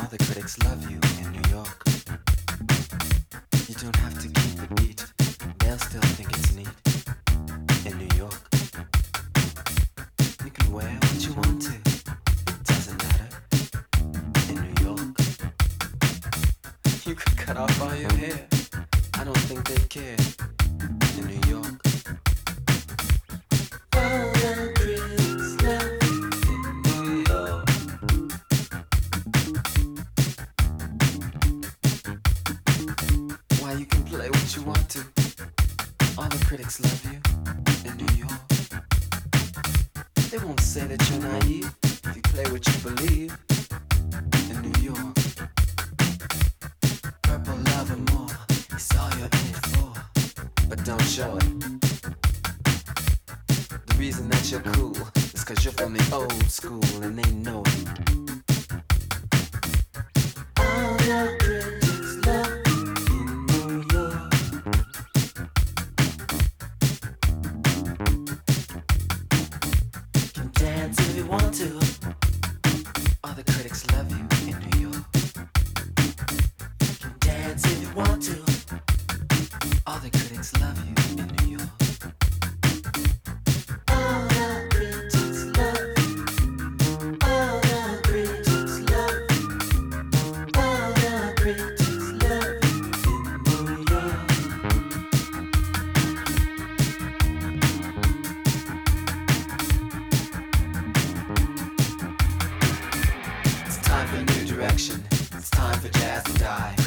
the critics love you in New York. You don't have to keep the beat, they'll still think it's neat. In New York, you can wear what you want to, doesn't matter. In New York, you could cut off all your hair, I don't think they care. In New York, all the critics love you in New York. Why, you can play what you want to, all the critics love you in New York. They won't say that you're naive if you play what you believe in New York. Purple love and more, it's all you're in it for, but don't show it. The reason that you're cool is cause you're from the old school and they know it. All the critics love you in New York. Can dance if you want to, all the critics love you in New York. Can dance if you want to, all the critics love you in New York. All the critics love you. All the critics love you. All the critics love you in New York. It's time for a new direction. It's time for jazz to die.